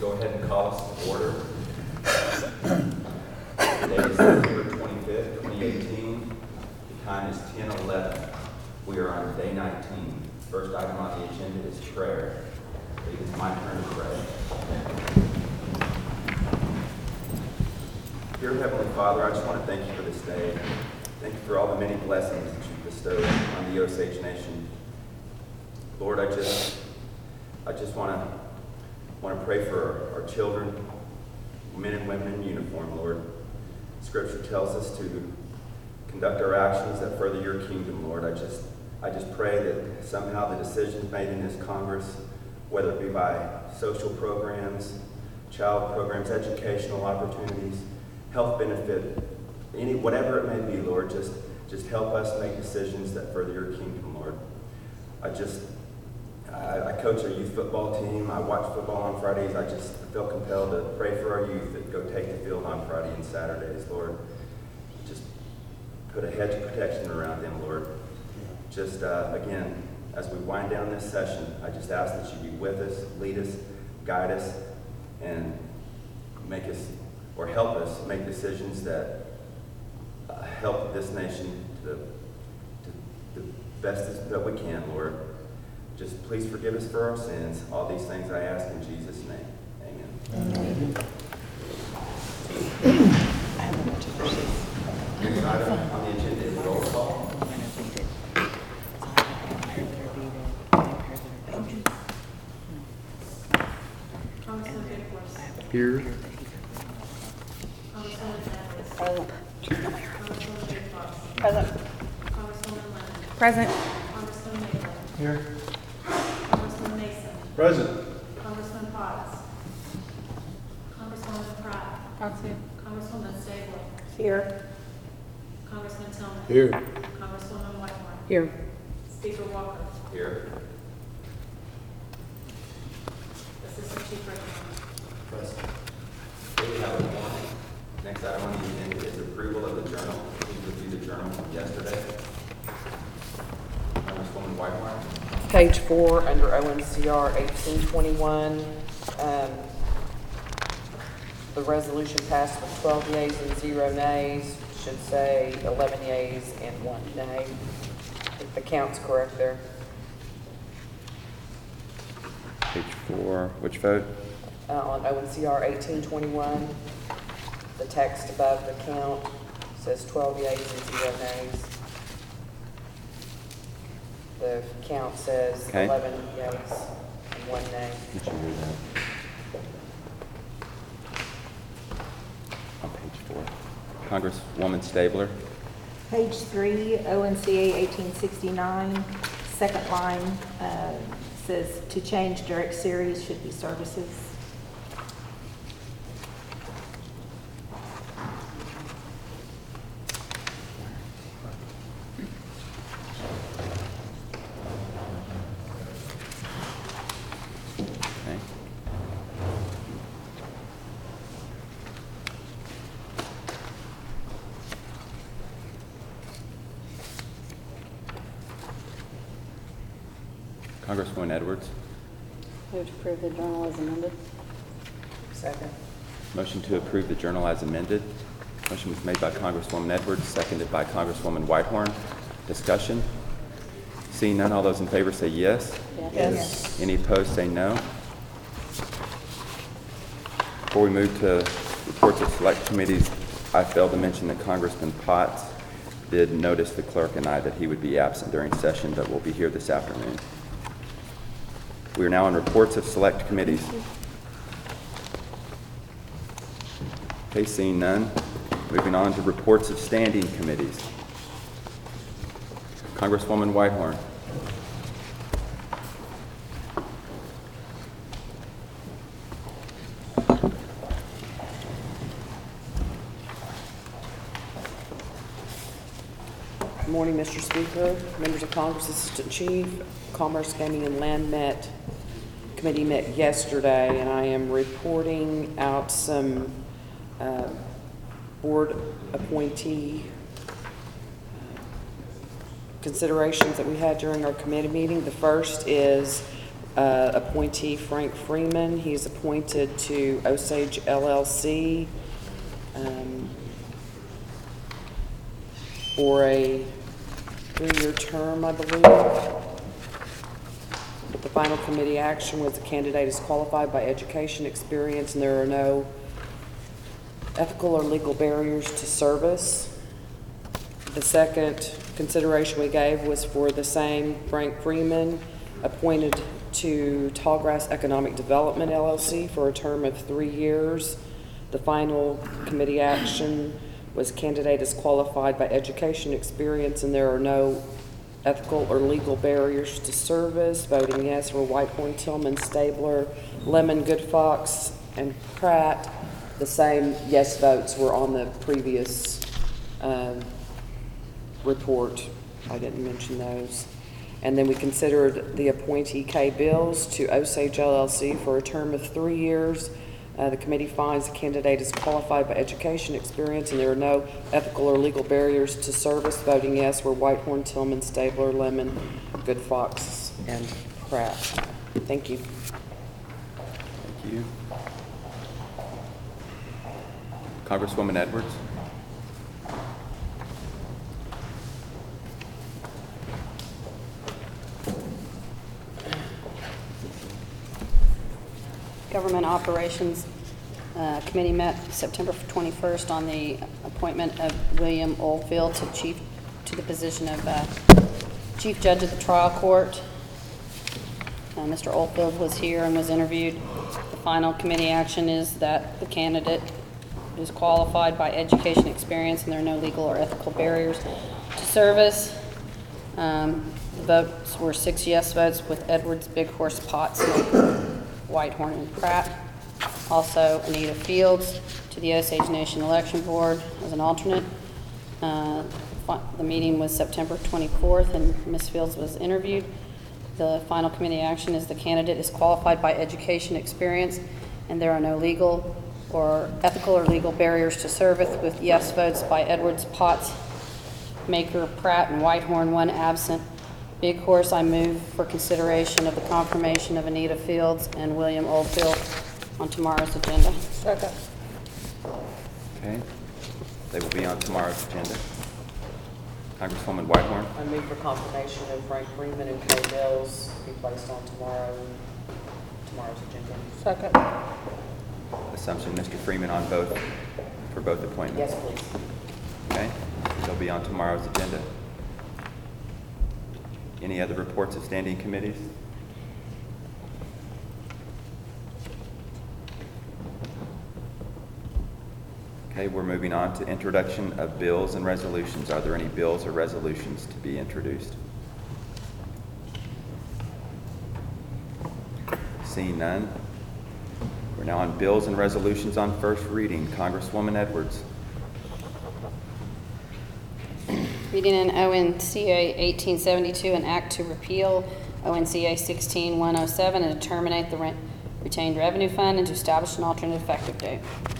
go ahead and call us to order. Today is September 25th, 2018. The time is 10:11. We are on day 19. First item on the agenda is prayer. It is my turn to pray. Dear Heavenly Father, I just want to thank you for this day. Thank you for all the many blessings that you've bestowed on the Osage Nation. Lord, I just want to pray for our children, men and women in uniform, Lord. Scripture tells us to conduct our actions that further your kingdom, Lord. I just pray that somehow the decisions made in this Congress, whether it be by social programs, child programs, educational opportunities, health benefit, whatever it may be, Lord, just help us make decisions that further your kingdom, Lord. I coach a youth football team. I watch football on Fridays. I just feel compelled to pray for our youth that go take the field on Friday and Saturdays, Lord. Just put a hedge of protection around them, Lord. Just, again, as we wind down this session, I just ask that you be with us, lead us, guide us, and make us, or help us make decisions that help this nation to the best that we can, Lord. Just please forgive us for our sins. All these things I ask in Jesus' name. Amen. Next item on the agenda is roll call. Here. Present. Congressman Maitland. Here. Congressman Mason. Present. Congressman Potts. Congresswoman Pratt. Congresswoman Stabler. Here. Congressman Tillman. Here. Congresswoman Whitemore. Here. Speaker Walker. Here. Assistant Chief Recorder. Present. Okay, we have a warning. Next item on the agenda is approval of the journal. Please review the journal from yesterday. Congresswoman Whitemore. Page 4 under ONCR 1821. The resolution passed with 12 yeas and 0 nays. Should say 11 yeas and 1 nay. If the count's correct there. Page 4, which vote? On ONCR 1821, the text above the count says 12 yeas and 0 nays. The count says Okay. 11 yeas and 1 nay. Did you read that? On page 4. Congresswoman Stabler. Page 3, ONCA 1869, second line says to change direct series should be services. Okay. Congresswoman Edwards. Move to approve the journal as amended. Second. Motion to approve the journal as amended. Motion was made by Congresswoman Edwards, seconded by Congresswoman Whitehorn. Discussion? Seeing none, all those in favor say yes. Yes. Any opposed say no. Before we move to reports of select committees, I failed to mention that Congressman Potts did notice the clerk and I that he would be absent during session, but will be here this afternoon. We are now on reports of select committees. Okay, seeing none, moving on to reports of standing committees. Congresswoman Whitehorn. Good morning, Mr. Speaker, members of Congress, Assistant Chief. Commerce, Gaming, and Land Committee met yesterday, and I am reporting out some board appointee considerations that we had during our committee meeting. The first is Appointee Frank Freeman, he's appointed to Osage LLC for a 3-year term, I believe. But the final committee action was the candidate is qualified by education, experience, and there are no ethical or legal barriers to service. The second consideration we gave was for the same Frank Freeman, appointed to Tallgrass Economic Development LLC for a term of 3 years. The final committee action was candidate is qualified by education, experience, and there are no ethical or legal barriers to service. Voting yes were Whitehorn, Tillman, Stabler, Lemon, Good Fox, and Pratt. The same yes votes were on the previous report. I didn't mention those. And then we considered the appointee Kay Bills to Osage LLC for a term of 3 years. The committee finds the candidate is qualified by education, experience, and there are no ethical or legal barriers to service. Voting yes were Whitehorn, Tillman, Stabler, Lemon, Good Fox, and Pratt. Thank you. Thank you. Congresswoman Edwards. Government Operations Committee met September 21st on the appointment of William Oldfield to the position of Chief Judge of the Trial Court. Mr. Oldfield was here and was interviewed. The final committee action is that the candidate is qualified by education, experience, and there are no legal or ethical barriers to service. The votes were 6 yes votes with Edwards, Big Horse, Potts, Whitehorn, and Pratt. Also, Anita Fields to the Osage Nation Election Board as an alternate. The meeting was September 24th, and Ms. Fields was interviewed. The final committee action is the candidate is qualified by education, experience, and there are no legal or ethical or legal barriers to service, with yes votes by Edwards, Potts, Maker, Pratt, and Whitehorn, 1 absent. Big Horse, I move for consideration of the confirmation of Anita Fields and William Oldfield on tomorrow's agenda. Second. Okay. They will be on tomorrow's agenda. Congresswoman Whitehorn. I move for confirmation of Frank Freeman and Kay Bills be placed on tomorrow's agenda. Second. Assumption Mr. Freeman on both, for both appointments. Yes, please. Okay. They'll be on tomorrow's agenda. Any other reports of standing committees? Okay, we're moving on to introduction of bills and resolutions. Are there any bills or resolutions to be introduced? Seeing none. We're now on bills and resolutions on first reading. Congresswoman Edwards. Reading in ONCA 1872, an act to repeal ONCA 16107 and to terminate the retained revenue fund and to establish an alternate effective date.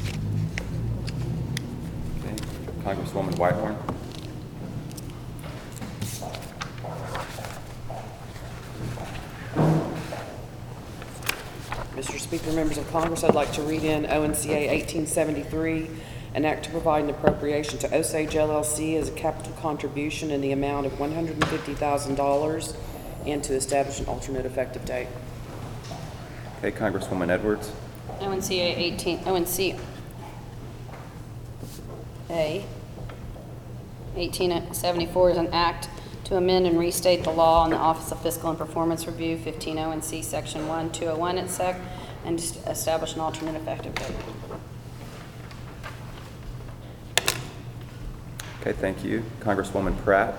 Okay. Congresswoman Whitehorn. Mr. Speaker, members of Congress, I'd like to read in ONCA 1873, an act to provide an appropriation to Osage LLC as a capital contribution in the amount of $150,000 and to establish an alternate effective date. Okay, Congresswoman Edwards. ONCA 1874 is an act to amend and restate the law on the Office of Fiscal and Performance Review, 15 ONC Section 1, 201 et sec, and to establish an alternate effective date. Okay, thank you. Congresswoman Pratt.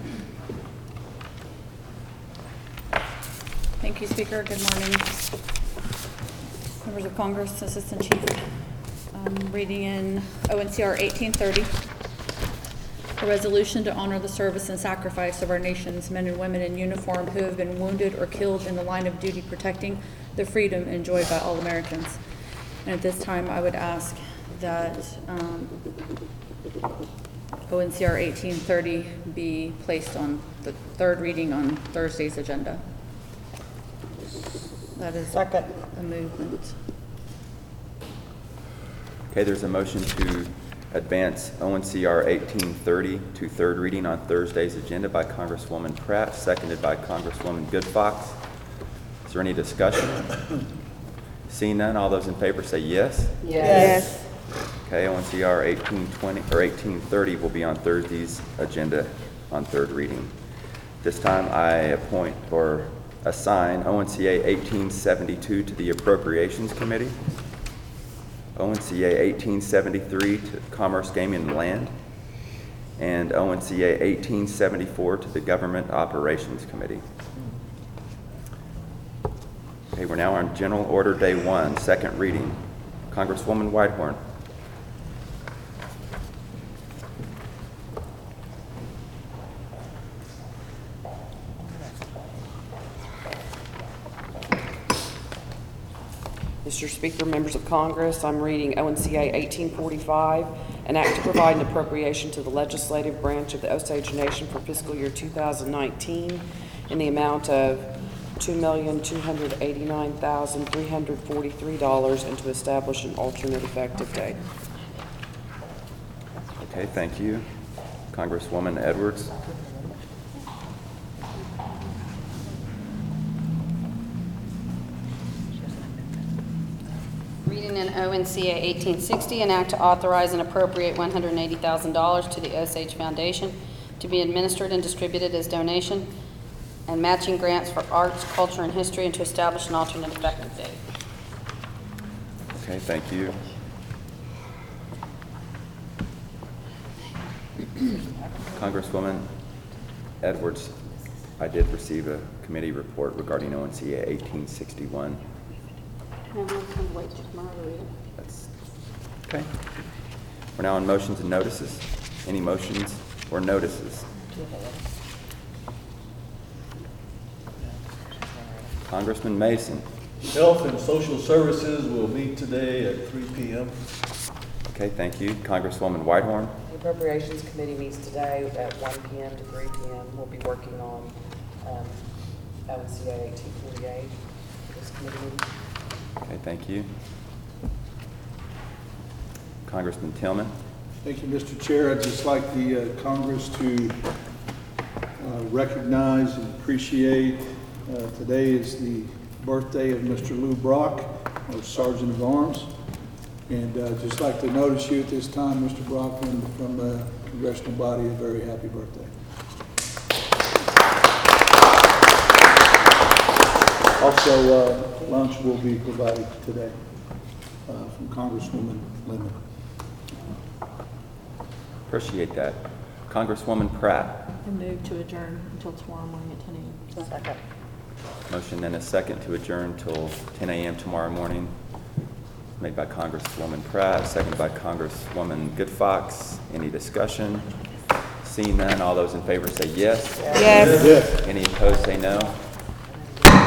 Thank you, Speaker. Good morning, members of Congress, Assistant Chief. Reading in ONCR 1830, a resolution to honor the service and sacrifice of our nation's men and women in uniform who have been wounded or killed in the line of duty protecting the freedom enjoyed by all Americans. And at this time, I would ask that ONCR 1830 be placed on the third reading on Thursday's agenda. That is Second. a movement. Okay, there's a motion to advance ONCR 1830 to third reading on Thursday's agenda by Congresswoman Pratt, seconded by Congresswoman Goodfox. Is there any discussion? Seeing none, all those in favor say yes. Yes. Okay, ONCR 1820 or 1830 will be on Thursday's agenda on third reading. This time I appoint or assign ONCA 1872 to the Appropriations Committee, ONCA 1873 to Commerce, Gaming, and Land, and ONCA 1874 to the Government Operations Committee. Okay, we're now on General Order Day 1, second reading. Congresswoman Whitehorn. Mr. Speaker, members of Congress, I'm reading ONCA 1845, an act to provide an appropriation to the legislative branch of the Osage Nation for fiscal year 2019 in the amount of $2,289,343 and to establish an alternate effective date. Okay, thank you. Congresswoman Edwards. Reading in ONCA 1860, an act to authorize and appropriate $180,000 to the Osage Foundation to be administered and distributed as donation and matching grants for arts, culture, and history, and to establish an alternate effective date. Okay, thank you. Congresswoman Edwards, I did receive a committee report regarding ONCA 1861. No, we'll have to wait till tomorrow to read it. That's, okay. We're now on motions and notices. Any motions or notices? Congressman Mason. Health and Social Services will meet today at 3 p.m. Okay, thank you. Congresswoman Whitehorn. The Appropriations Committee meets today at 1 p.m. to 3 p.m. We'll be working on ONCA 1848 for this committee meeting. Okay, thank you. Congressman Tillman. Thank you, Mr. Chair. I'd just like the Congress to recognize and appreciate today is the birthday of Mr. Lou Brock, our Sergeant of Arms. And just like to notice you at this time, Mr. Brock, and from the congressional body, a very happy birthday. Also, lunch will be provided today from Congresswoman Lemon. Appreciate that. Congresswoman Pratt. I move to adjourn until tomorrow morning at 10 a.m. Second. Motion and a second to adjourn till 10 a.m. tomorrow morning. Made by Congresswoman Pratt, seconded by Congresswoman Goodfox. Any discussion? Seeing none, all those in favor say yes. Yes. Yes. Any opposed say no.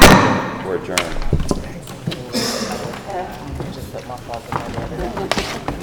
We're adjourned. Just put my fault in there.